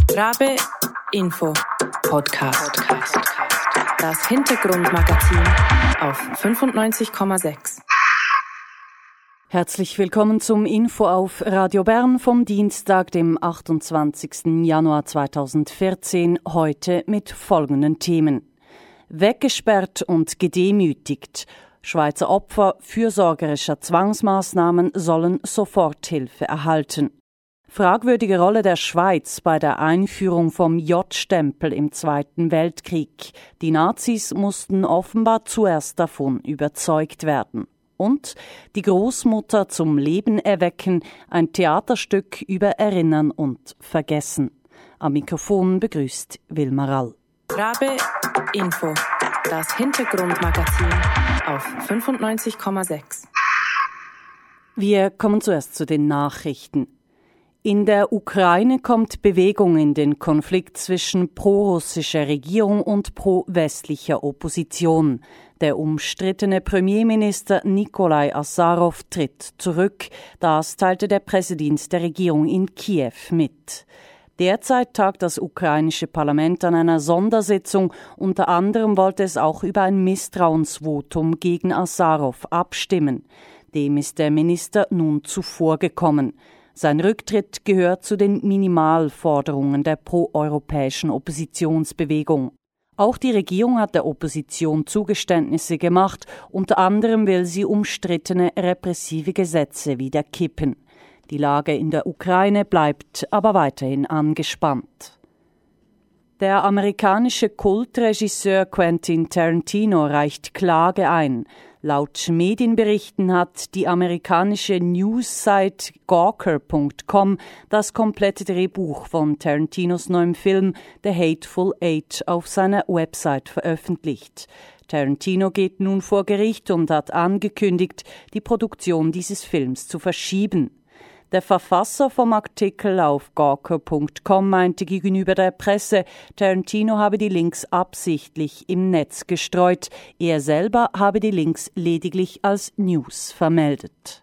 Rabe Info Podcast. Das Hintergrundmagazin auf 95,6. Herzlich willkommen zum Info auf Radio Bern vom Dienstag, dem 28. Januar 2014, heute mit folgenden Themen. Weggesperrt und gedemütigt. Schweizer Opfer fürsorgerischer Zwangsmaßnahmen sollen Soforthilfe erhalten. Fragwürdige Rolle der Schweiz bei der Einführung vom J-Stempel im Zweiten Weltkrieg. Die Nazis mussten offenbar zuerst davon überzeugt werden. Und die Großmutter zum Leben erwecken, ein Theaterstück über Erinnern und Vergessen. Am Mikrofon begrüßt Wilma Rall. Rabe Info, das Hintergrundmagazin auf 95,6. Wir kommen zuerst zu den Nachrichten. In der Ukraine kommt Bewegung in den Konflikt zwischen pro-russischer Regierung und pro-westlicher Opposition. Der umstrittene Premierminister Nikolai Asarow tritt zurück. Das teilte der Pressedienst der Regierung in Kiew mit. Derzeit tagt das ukrainische Parlament an einer Sondersitzung. Unter anderem wollte es auch über ein Misstrauensvotum gegen Asarow abstimmen. Dem ist der Minister nun zuvorgekommen. Sein Rücktritt gehört zu den Minimalforderungen der proeuropäischen Oppositionsbewegung. Auch die Regierung hat der Opposition Zugeständnisse gemacht. Unter anderem will sie umstrittene repressive Gesetze wieder kippen. Die Lage in der Ukraine bleibt aber weiterhin angespannt. Der amerikanische Kultregisseur Quentin Tarantino reicht Klage ein. Laut Medienberichten hat die amerikanische News-Site Gawker.com das komplette Drehbuch von Tarantinos neuem Film The Hateful Eight auf seiner Website veröffentlicht. Tarantino geht nun vor Gericht und hat angekündigt, die Produktion dieses Films zu verschieben. Der Verfasser vom Artikel auf Gawker.com meinte gegenüber der Presse, Tarantino habe die Links absichtlich im Netz gestreut. Er selber habe die Links lediglich als News vermeldet.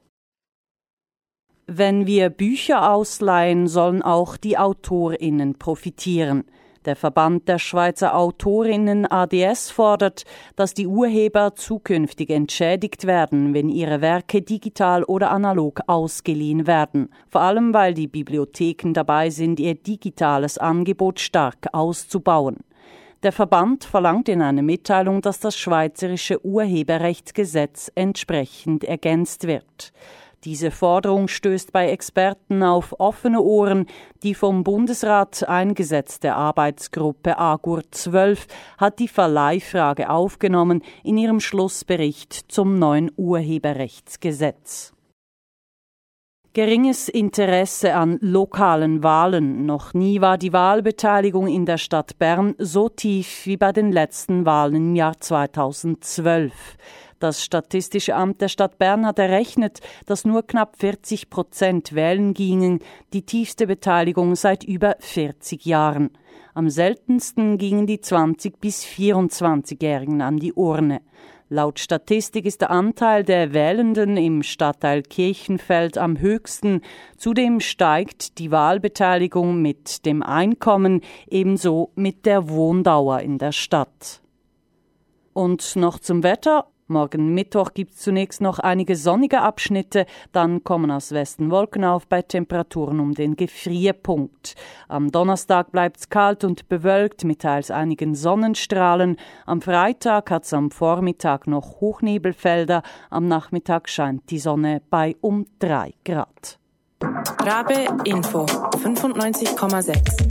Wenn wir Bücher ausleihen, sollen auch die AutorInnen profitieren. Der Verband der Schweizer Autorinnen ADS fordert, dass die Urheber zukünftig entschädigt werden, wenn ihre Werke digital oder analog ausgeliehen werden. Vor allem, weil die Bibliotheken dabei sind, ihr digitales Angebot stark auszubauen. Der Verband verlangt in einer Mitteilung, dass das schweizerische Urheberrechtsgesetz entsprechend ergänzt wird. Diese Forderung stößt bei Experten auf offene Ohren. Die vom Bundesrat eingesetzte Arbeitsgruppe Agur 12 hat die Verleihfrage aufgenommen in ihrem Schlussbericht zum neuen Urheberrechtsgesetz. Geringes Interesse an lokalen Wahlen. Noch nie war die Wahlbeteiligung in der Stadt Bern so tief wie bei den letzten Wahlen im Jahr 2012. Das Statistische Amt der Stadt Bern hat errechnet, dass nur knapp 40% wählen gingen, die tiefste Beteiligung seit über 40 Jahren. Am seltensten gingen die 20- bis 24-Jährigen an die Urne. Laut Statistik ist der Anteil der Wählenden im Stadtteil Kirchenfeld am höchsten. Zudem steigt die Wahlbeteiligung mit dem Einkommen, ebenso mit der Wohndauer in der Stadt. Und noch zum Wetter. Morgen Mittwoch gibt es zunächst noch einige sonnige Abschnitte, dann kommen aus Westen Wolken auf bei Temperaturen um den Gefrierpunkt. Am Donnerstag bleibt es kalt und bewölkt mit teils einigen Sonnenstrahlen. Am Freitag hat es am Vormittag noch Hochnebelfelder, am Nachmittag scheint die Sonne bei um 3 Grad. Rabe Info 95,6.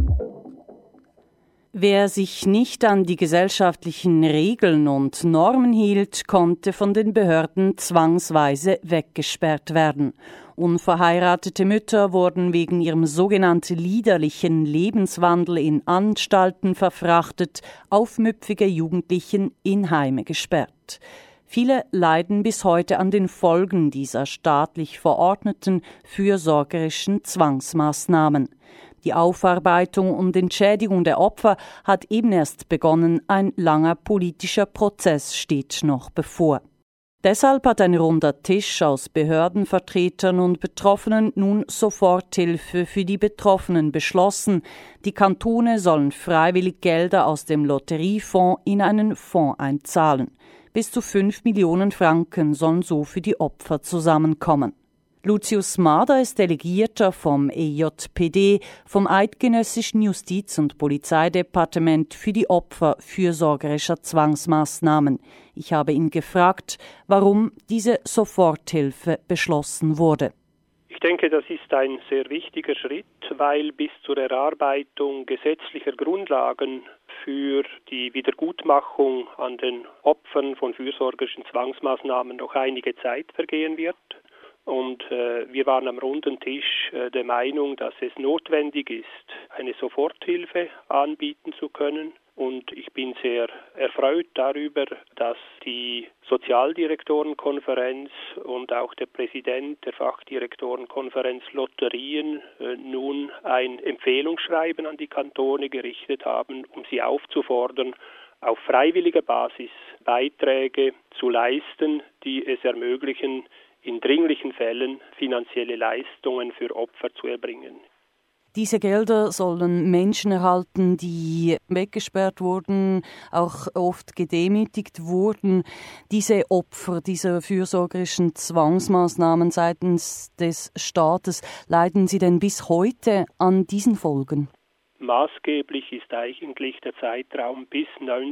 Wer sich nicht an die gesellschaftlichen Regeln und Normen hielt, konnte von den Behörden zwangsweise weggesperrt werden. Unverheiratete Mütter wurden wegen ihrem sogenannten liederlichen Lebenswandel in Anstalten verfrachtet, aufmüpfige Jugendlichen in Heime gesperrt. Viele leiden bis heute an den Folgen dieser staatlich verordneten fürsorgerischen Zwangsmaßnahmen. Die Aufarbeitung und Entschädigung der Opfer hat eben erst begonnen, ein langer politischer Prozess steht noch bevor. Deshalb hat ein runder Tisch aus Behördenvertretern und Betroffenen nun Soforthilfe für die Betroffenen beschlossen. Die Kantone sollen freiwillig Gelder aus dem Lotteriefonds in einen Fonds einzahlen. Bis zu 5 Millionen Franken sollen so für die Opfer zusammenkommen. Lucius Mader ist Delegierter vom EJPD, vom Eidgenössischen Justiz- und Polizeidepartement für die Opfer fürsorgerischer Zwangsmaßnahmen. Ich habe ihn gefragt, warum diese Soforthilfe beschlossen wurde. Ich denke, das ist ein sehr wichtiger Schritt, weil bis zur Erarbeitung gesetzlicher Grundlagen für die Wiedergutmachung an den Opfern von fürsorgerischen Zwangsmaßnahmen noch einige Zeit vergehen wird. Und wir waren am runden Tisch der Meinung, dass es notwendig ist, eine Soforthilfe anbieten zu können. Und ich bin sehr erfreut darüber, dass die Sozialdirektorenkonferenz und auch der Präsident der Fachdirektorenkonferenz Lotterien nun ein Empfehlungsschreiben an die Kantone gerichtet haben, um sie aufzufordern, auf freiwilliger Basis Beiträge zu leisten, die es ermöglichen, in dringlichen Fällen finanzielle Leistungen für Opfer zu erbringen. Diese Gelder sollen Menschen erhalten, die weggesperrt wurden, auch oft gedemütigt wurden. Diese Opfer dieser fürsorgerischen Zwangsmaßnahmen seitens des Staates, leiden sie denn bis heute an diesen Folgen? Maßgeblich ist eigentlich der Zeitraum bis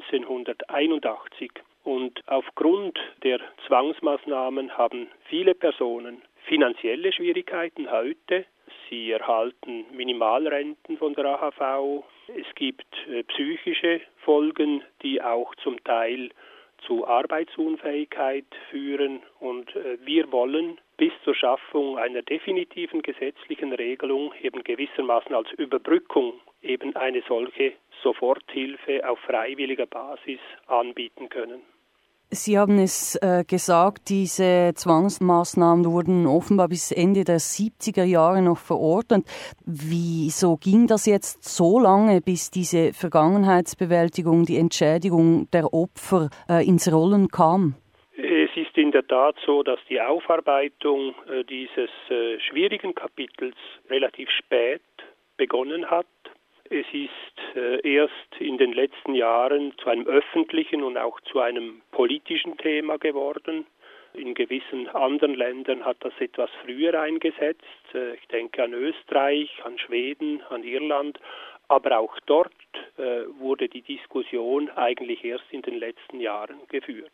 1981. Und aufgrund der Zwangsmaßnahmen haben viele Personen finanzielle Schwierigkeiten heute. Sie erhalten Minimalrenten von der AHV. Es gibt psychische Folgen, die auch zum Teil zu Arbeitsunfähigkeit führen. Und wir wollen bis zur Schaffung einer definitiven gesetzlichen Regelung eben gewissermaßen als Überbrückung eben eine solche Soforthilfe auf freiwilliger Basis anbieten können. Sie haben es gesagt, diese Zwangsmaßnahmen wurden offenbar bis Ende der 70er Jahre noch verordnet. Wieso ging das jetzt so lange, bis diese Vergangenheitsbewältigung, die Entschädigung der Opfer ins Rollen kam? Es ist in der Tat so, dass die Aufarbeitung dieses schwierigen Kapitels relativ spät begonnen hat. Es ist erst in den letzten Jahren zu einem öffentlichen und auch zu einem politischen Thema geworden. In gewissen anderen Ländern hat das etwas früher eingesetzt. Ich denke an Österreich, an Schweden, an Irland. Aber auch dort wurde die Diskussion eigentlich erst in den letzten Jahren geführt.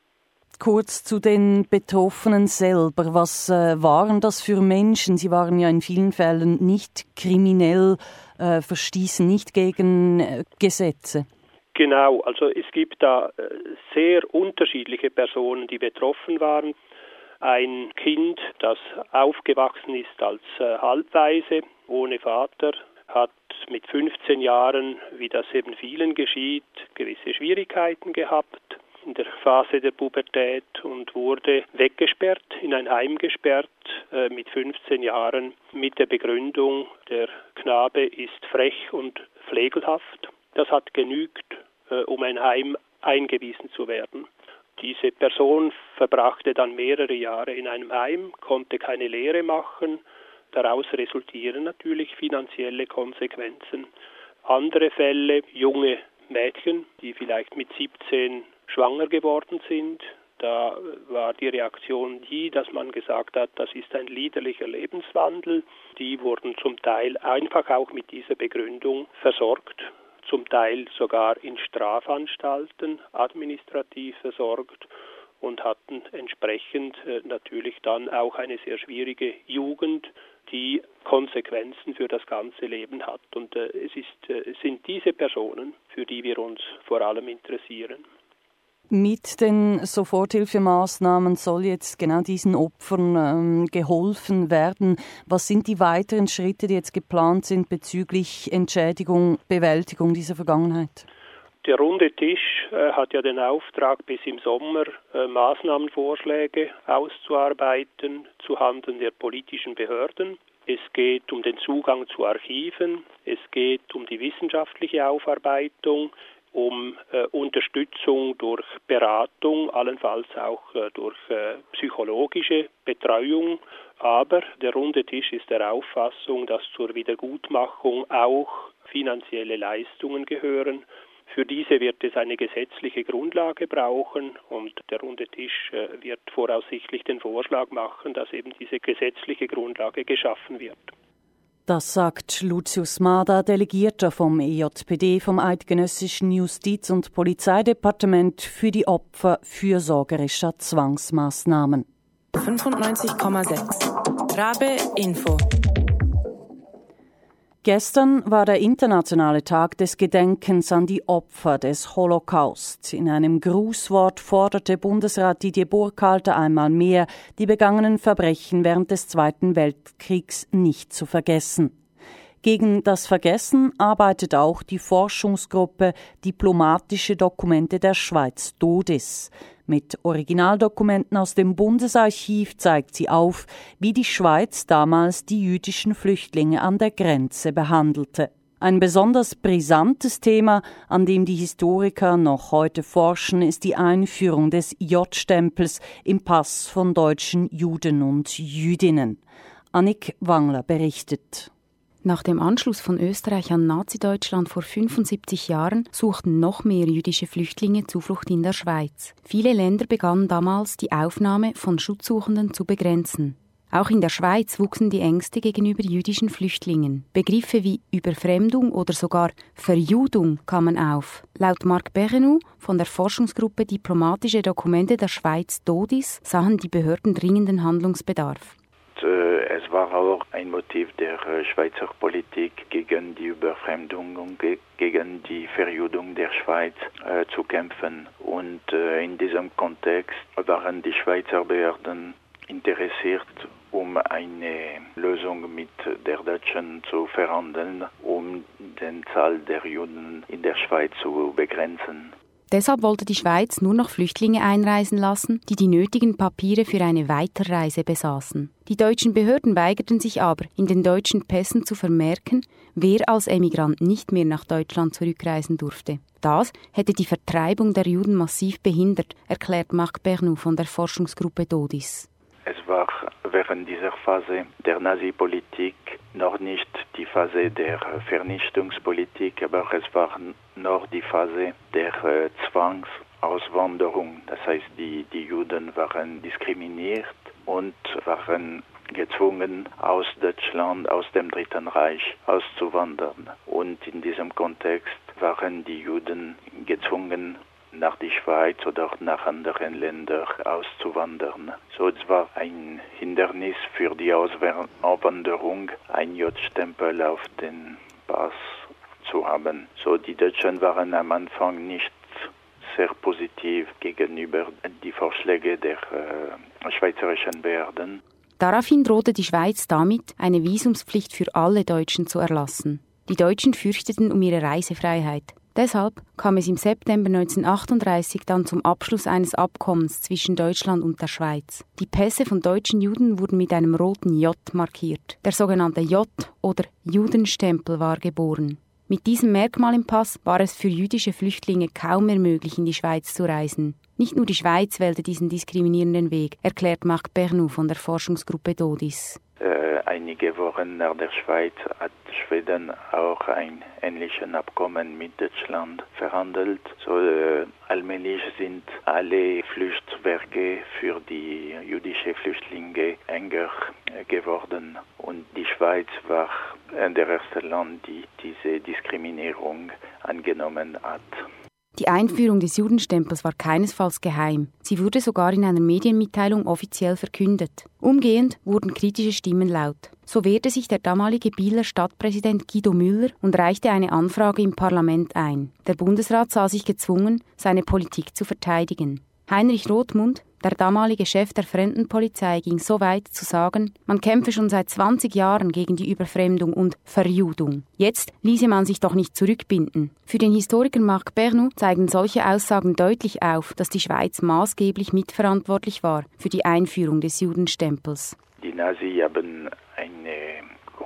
Kurz zu den Betroffenen selber. Was waren das für Menschen? Sie waren ja in vielen Fällen nicht kriminell, verstießen nicht gegen Gesetze. Genau, also es gibt da sehr unterschiedliche Personen, die betroffen waren. Ein Kind, das aufgewachsen ist als Halbwaise, ohne Vater, hat mit 15 Jahren, wie das eben vielen geschieht, gewisse Schwierigkeiten gehabt in der Phase der Pubertät und wurde weggesperrt, in ein Heim gesperrt mit 15 Jahren mit der Begründung, der Knabe ist frech und pflegelhaft. Das hat genügt, um ein Heim eingewiesen zu werden. Diese Person verbrachte dann mehrere Jahre in einem Heim, konnte keine Lehre machen. Daraus resultieren natürlich finanzielle Konsequenzen. Andere Fälle, junge Mädchen, die vielleicht mit 17 schwanger geworden sind. Da war die Reaktion die, dass man gesagt hat, das ist ein liederlicher Lebenswandel. Die wurden zum Teil einfach auch mit dieser Begründung versorgt, zum Teil sogar in Strafanstalten administrativ versorgt und hatten entsprechend natürlich dann auch eine sehr schwierige Jugend, die Konsequenzen für das ganze Leben hat. Und es sind diese Personen, für die wir uns vor allem interessieren. Mit den Soforthilfemaßnahmen soll jetzt genau diesen Opfern geholfen werden. Was sind die weiteren Schritte, die jetzt geplant sind bezüglich Entschädigung, Bewältigung dieser Vergangenheit? Der runde Tisch hat ja den Auftrag, bis im Sommer Maßnahmenvorschläge auszuarbeiten zuhanden der politischen Behörden. Es geht um den Zugang zu Archiven, es geht um die wissenschaftliche Aufarbeitung um Unterstützung durch Beratung, allenfalls auch durch psychologische Betreuung. Aber der Runde Tisch ist der Auffassung, dass zur Wiedergutmachung auch finanzielle Leistungen gehören. Für diese wird es eine gesetzliche Grundlage brauchen und der Runde Tisch wird voraussichtlich den Vorschlag machen, dass eben diese gesetzliche Grundlage geschaffen wird. Das sagt Lucius Mader, Delegierter vom EJPD, vom Eidgenössischen Justiz- und Polizeidepartement für die Opfer fürsorgerischer Zwangsmaßnahmen. 95,6 Rabe Info. Gestern war der internationale Tag des Gedenkens an die Opfer des Holocaust. In einem Grußwort forderte Bundesrat Didier Burkhalter einmal mehr, die begangenen Verbrechen während des Zweiten Weltkriegs nicht zu vergessen. Gegen das Vergessen arbeitet auch die Forschungsgruppe Diplomatische Dokumente der Schweiz DODIS. Mit Originaldokumenten aus dem Bundesarchiv zeigt sie auf, wie die Schweiz damals die jüdischen Flüchtlinge an der Grenze behandelte. Ein besonders brisantes Thema, an dem die Historiker noch heute forschen, ist die Einführung des J-Stempels im Pass von deutschen Juden und Jüdinnen. Annik Wangler berichtet. Nach dem Anschluss von Österreich an Nazi-Deutschland vor 75 Jahren suchten noch mehr jüdische Flüchtlinge Zuflucht in der Schweiz. Viele Länder begannen damals, die Aufnahme von Schutzsuchenden zu begrenzen. Auch in der Schweiz wuchsen die Ängste gegenüber jüdischen Flüchtlingen. Begriffe wie Überfremdung oder sogar Verjudung kamen auf. Laut Marc Berenu von der Forschungsgruppe Diplomatische Dokumente der Schweiz DODIS sahen die Behörden dringenden Handlungsbedarf. Es war auch ein Motiv der Schweizer Politik gegen die Überfremdung und gegen die Verjudung der Schweiz zu kämpfen. Und in diesem Kontext waren die Schweizer Behörden interessiert, um eine Lösung mit der Deutschen zu verhandeln, um die Zahl der Juden in der Schweiz zu begrenzen. Deshalb wollte die Schweiz nur noch Flüchtlinge einreisen lassen, die die nötigen Papiere für eine Weiterreise besaßen. Die deutschen Behörden weigerten sich aber, in den deutschen Pässen zu vermerken, wer als Emigrant nicht mehr nach Deutschland zurückreisen durfte. Das hätte die Vertreibung der Juden massiv behindert, erklärt Marc Bernou von der Forschungsgruppe DODIS. Es war während dieser Phase der Nazi-Politik noch nicht die Phase der Vernichtungspolitik, aber es war noch die Phase der Zwangsauswanderung. Das heißt, die Juden waren diskriminiert und waren gezwungen, aus Deutschland, aus dem Dritten Reich auszuwandern. Und in diesem Kontext waren die Juden gezwungen, nach die Schweiz oder nach anderen Ländern auszuwandern. So, es war ein Hindernis für die Auswanderung, ein J-Stempel auf den Pass zu haben. So, die Deutschen waren am Anfang nicht sehr positiv gegenüber die Vorschläge der schweizerischen Behörden. Daraufhin drohte die Schweiz damit, eine Visumspflicht für alle Deutschen zu erlassen. Die Deutschen fürchteten um ihre Reisefreiheit. Deshalb kam es im September 1938 dann zum Abschluss eines Abkommens zwischen Deutschland und der Schweiz. Die Pässe von deutschen Juden wurden mit einem roten J markiert. Der sogenannte J- oder Judenstempel war geboren. Mit diesem Merkmal im Pass war es für jüdische Flüchtlinge kaum mehr möglich, in die Schweiz zu reisen. Nicht nur die Schweiz wählte diesen diskriminierenden Weg, erklärt Marc Bernou von der Forschungsgruppe DODIS. Einige Wochen nach der Schweiz hat Schweden auch ein ähnliches Abkommen mit Deutschland verhandelt. So, allmählich sind alle Fluchtwege für die jüdischen Flüchtlinge enger geworden. Und die Schweiz war der erste Land, die diese Diskriminierung angenommen hat. Die Einführung des Judenstempels war keinesfalls geheim. Sie wurde sogar in einer Medienmitteilung offiziell verkündet. Umgehend wurden kritische Stimmen laut. So wehrte sich der damalige Bieler Stadtpräsident Guido Müller und reichte eine Anfrage im Parlament ein. Der Bundesrat sah sich gezwungen, seine Politik zu verteidigen. Heinrich Rothmund, der damalige Chef der Fremdenpolizei, ging so weit zu sagen, man kämpfe schon seit 20 Jahren gegen die Überfremdung und Verjudung. Jetzt ließe man sich doch nicht zurückbinden. Für den Historiker Marc Bernou zeigen solche Aussagen deutlich auf, dass die Schweiz maßgeblich mitverantwortlich war für die Einführung des Judenstempels. Die Nazis haben eine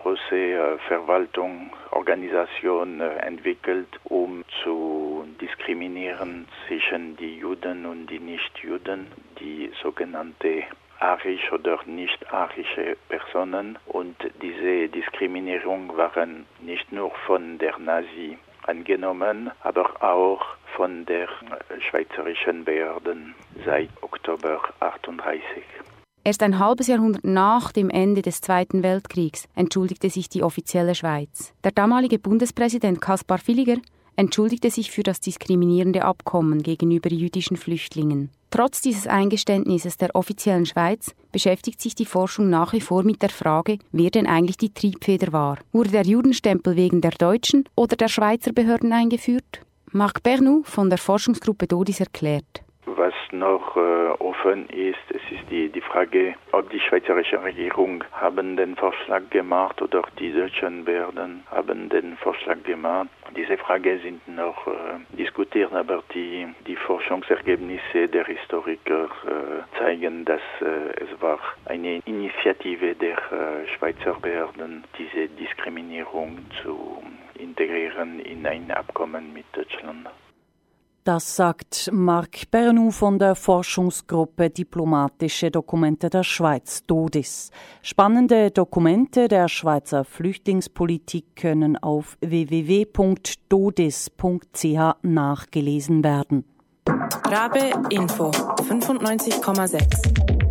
große Verwaltung, Organisation entwickelt, um zu diskriminieren zwischen die Juden und die Nichtjuden, die sogenannte arisch oder nicht-arische Personen. Und diese Diskriminierung waren nicht nur von der Nazi angenommen, aber auch von der schweizerischen Behörden seit Oktober 1938. Erst ein halbes Jahrhundert nach dem Ende des Zweiten Weltkriegs entschuldigte sich die offizielle Schweiz. Der damalige Bundespräsident Kaspar Villiger entschuldigte sich für das diskriminierende Abkommen gegenüber jüdischen Flüchtlingen. Trotz dieses Eingeständnisses der offiziellen Schweiz beschäftigt sich die Forschung nach wie vor mit der Frage, wer denn eigentlich die Triebfeder war. Wurde der Judenstempel wegen der deutschen oder der Schweizer Behörden eingeführt? Marc Bernoux von der Forschungsgruppe Dodis erklärt. Was noch offen ist, es ist die Frage, ob die schweizerische Regierung haben den Vorschlag gemacht oder die deutschen Behörden haben den Vorschlag gemacht. Diese Fragen sind noch diskutiert, aber die Forschungsergebnisse der Historiker zeigen, dass es war eine Initiative der Schweizer Behörden, diese Diskriminierung zu integrieren in ein Abkommen mit Deutschland. Das sagt Marc Bernoux von der Forschungsgruppe Diplomatische Dokumente der Schweiz, Dodis. Spannende Dokumente der Schweizer Flüchtlingspolitik können auf www.dodis.ch nachgelesen werden. Rabe Info 95,6.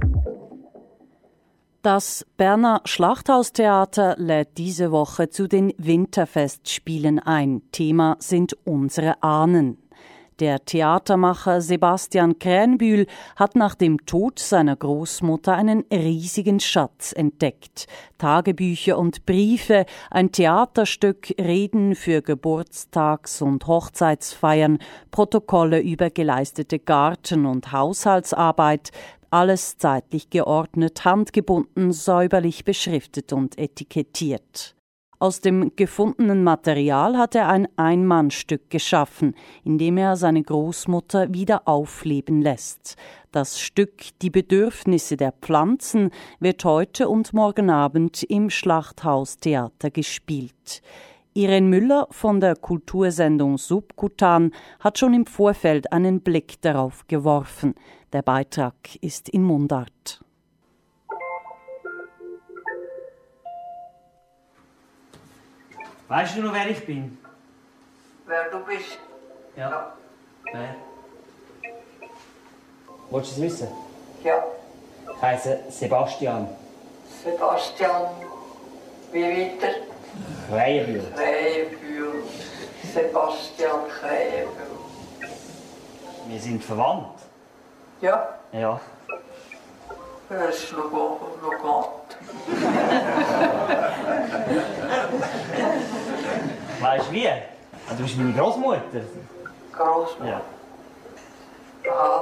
Das Berner Schlachthaustheater lädt diese Woche zu den Winterfestspielen ein. Thema sind unsere Ahnen. Der Theatermacher Sebastian Krähenbühl hat nach dem Tod seiner Großmutter einen riesigen Schatz entdeckt. Tagebücher und Briefe, ein Theaterstück, Reden für Geburtstags- und Hochzeitsfeiern, Protokolle über geleistete Garten- und Haushaltsarbeit, alles zeitlich geordnet, handgebunden, säuberlich beschriftet und etikettiert. Aus dem gefundenen Material hat er ein Einmannstück geschaffen, in dem er seine Großmutter wieder aufleben lässt. Das Stück »Die Bedürfnisse der Pflanzen« wird heute und morgen Abend im Schlachthaustheater gespielt. Irene Müller von der Kultursendung Subkutan hat schon im Vorfeld einen Blick darauf geworfen. Der Beitrag ist in Mundart. Weißt du noch, wer ich bin? Wer du bist? Ja. Wer? Willst du es wissen? Ja. Ich heisse Sebastian. Sebastian. Wie weiter? Krähenbühl. Krähenbühl. Sebastian Krähenbühl. Wir sind verwandt. Ja. Ja. Er ist Lugat. Weißt du wie? Du bist meine Großmutter. Großmutter? Ja. Aha.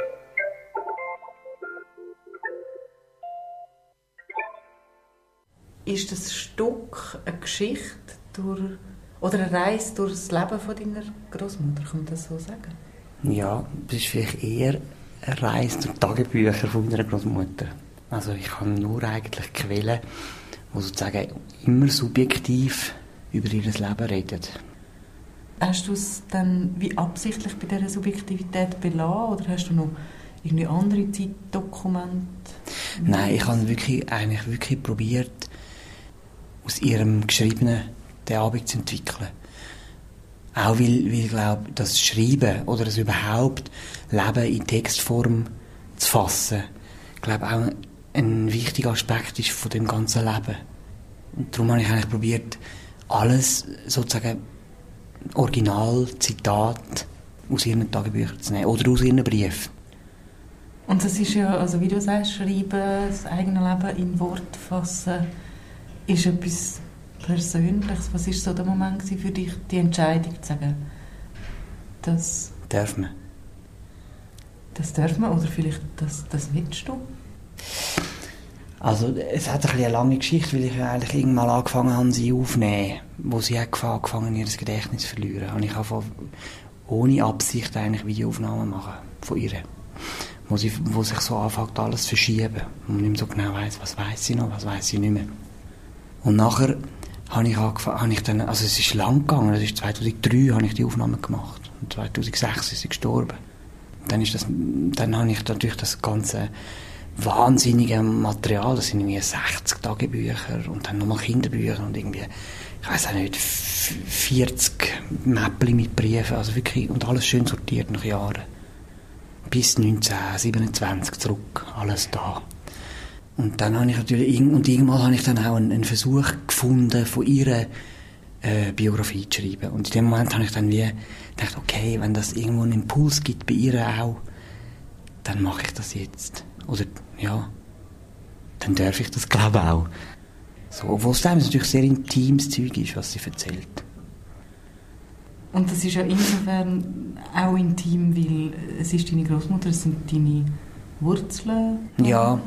Ist das Stück eine Geschichte oder eine Reise durch das Leben von deiner Großmutter? Kann man das so sagen? Ja, das ist vielleicht eher eine Reise durch die Tagebücher von meiner Großmutter. Also ich habe nur eigentlich Quellen, die sozusagen immer subjektiv über ihr Leben reden. Hast du es dann wie absichtlich bei dieser Subjektivität belassen oder hast du noch irgendwie andere Zeitdokumente? Nein, ich habe wirklich probiert, aus ihrem Geschriebenen den Abend zu entwickeln. Auch weil ich glaube, das Schreiben oder das überhaupt Leben in Textform zu fassen, ich glaube auch ein wichtiger Aspekt ist von dem ganzen Leben. Und darum habe ich eigentlich probiert, alles sozusagen Originalzitat aus ihren Tagebüchern zu nehmen oder aus ihren Briefen. Und das ist ja, also wie du sagst, Schreiben, das eigene Leben in Wort fassen, ist etwas Persönliches. Was war so der Moment für dich, die Entscheidung zu sagen, das darf man? Das darf man oder vielleicht das willst du? Also es hat eine lange Geschichte, weil ich eigentlich irgendwann angefangen habe, sie aufzunehmen, wo sie angefangen ihr Gedächtnis zu verlieren. Und ich habe ohne Absicht eigentlich Videoaufnahmen machen von ihr, wo sich so anfängt alles zu verschieben und man nicht mehr so genau weiss, was weiss sie noch, was weiss sie nicht mehr. Und nachher habe ich dann, also es ist lang gegangen, das ist 2003 habe ich die Aufnahme gemacht. Und 2006 ist sie gestorben. Dann habe ich natürlich das ganze wahnsinnige Material, das sind irgendwie 60 Tagebücher und dann nochmal Kinderbücher und irgendwie, ich weiss auch nicht, 40 Mäppchen mit Briefen, also wirklich, und alles schön sortiert nach Jahren. Bis 1927 zurück, alles da. Und dann habe ich natürlich, und irgendwann habe ich dann auch einen Versuch gefunden, von ihrer Biografie zu schreiben. Und in dem Moment habe ich dann wie gedacht, okay, wenn das irgendwo einen Impuls gibt bei ihr auch, dann mache ich das jetzt. Oder, ja, dann darf ich das, glaube ich, auch. So, obwohl es natürlich sehr intimes Zeug ist, was sie erzählt. Und das ist ja insofern auch intim, weil es ist deine Großmutter, es sind deine Wurzeln. Ja,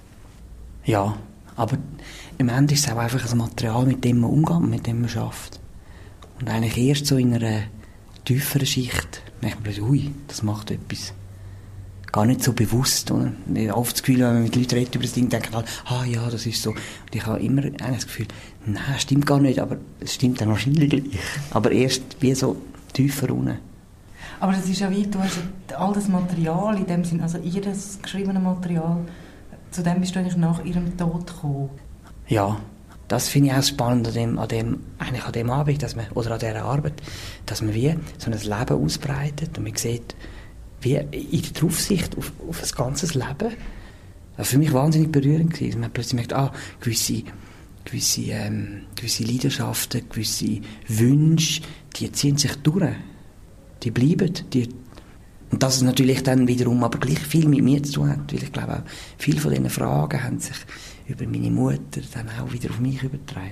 aber im Ende ist es auch einfach ein Material, mit dem man umgeht, mit dem man schafft. Und eigentlich erst so in einer tieferen Schicht merkt man plötzlich, ui, das macht etwas. Gar nicht so bewusst. Oder? Ich habe oft das Gefühl, wenn man mit Leuten redet über das Ding, denken alle, ja, das ist so. Und ich habe immer das Gefühl, nein, stimmt gar nicht, aber es stimmt dann wahrscheinlich gleich. Aber erst wie so tiefer unten. Aber das ist ja wie, du hast ja all das Material in dem Sinn, also ihr geschriebene Material, zu dem bist du eigentlich nach ihrem Tod gekommen. Ja, das finde ich auch spannend an dem Abend, dass man, oder an dieser Arbeit, dass man wie so ein Leben ausbreitet und man sieht, wie in der Draufsicht auf ein ganzes Leben. Das war für mich wahnsinnig berührend gewesen. Man hat plötzlich gemerkt, gewisse Leidenschaften, gewisse Wünsche, die ziehen sich durch. Die bleiben. Und das ist natürlich dann wiederum aber gleich viel mit mir zu tun hat. Weil ich glaube auch, viele von diesen Fragen haben sich über meine Mutter dann auch wieder auf mich übertragen.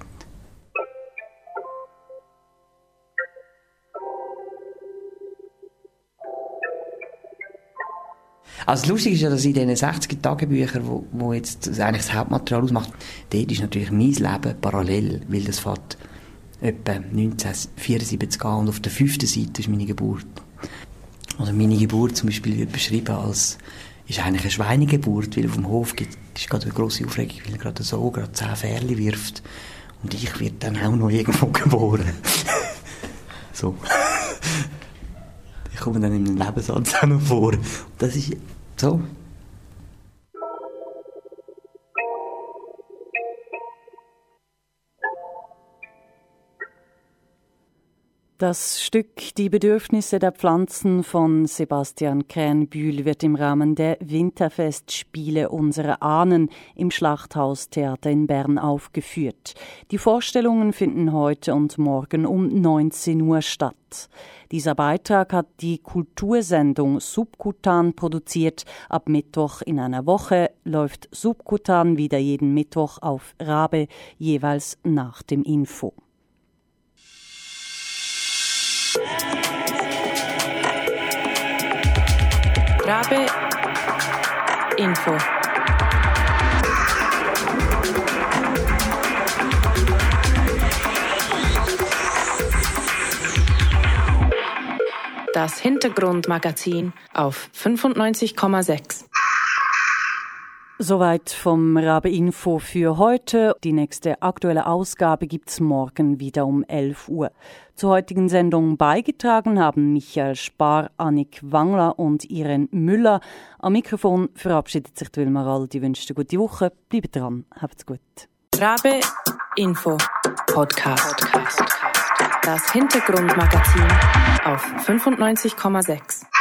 Also lustig ist ja, dass in diesen 60 Tagebüchern, wo jetzt eigentlich das Hauptmaterial ausmacht, dort ist natürlich mein Leben parallel, weil das fängt etwa 1974 an und auf der 5. Seite ist meine Geburt. Also meine Geburt zum Beispiel wird beschrieben als, ist eigentlich eine Schweinegeburt, weil auf dem Hof ist gerade eine grosse Aufregung, weil gerade so gerade 10 Fährchen wirft und ich werde dann auch noch irgendwo geboren. So. Ich komme dann in einem Nebensatz auch noch vor. Das ist so. Das Stück Die Bedürfnisse der Pflanzen von Sebastian Krähenbühl wird im Rahmen der Winterfestspiele unserer Ahnen im Schlachthaustheater in Bern aufgeführt. Die Vorstellungen finden heute und morgen um 19 Uhr statt. Dieser Beitrag hat die Kultursendung Subkutan produziert. Ab Mittwoch in einer Woche läuft Subkutan wieder jeden Mittwoch auf Rabe, jeweils nach dem Info. Rabe Info. Das Hintergrundmagazin auf 95,6. Soweit vom Rabe Info für heute. Die nächste aktuelle Ausgabe gibt's morgen wieder um 11 Uhr. Zur heutigen Sendung beigetragen haben Michael Spar, Annik Wangler und Irene Müller. Am Mikrofon verabschiedet sich Wilma Rall. Die wünscht eine gute Woche. Bleibt dran. Habt's gut. Rabe Info Podcast. Das Hintergrundmagazin auf 95,6.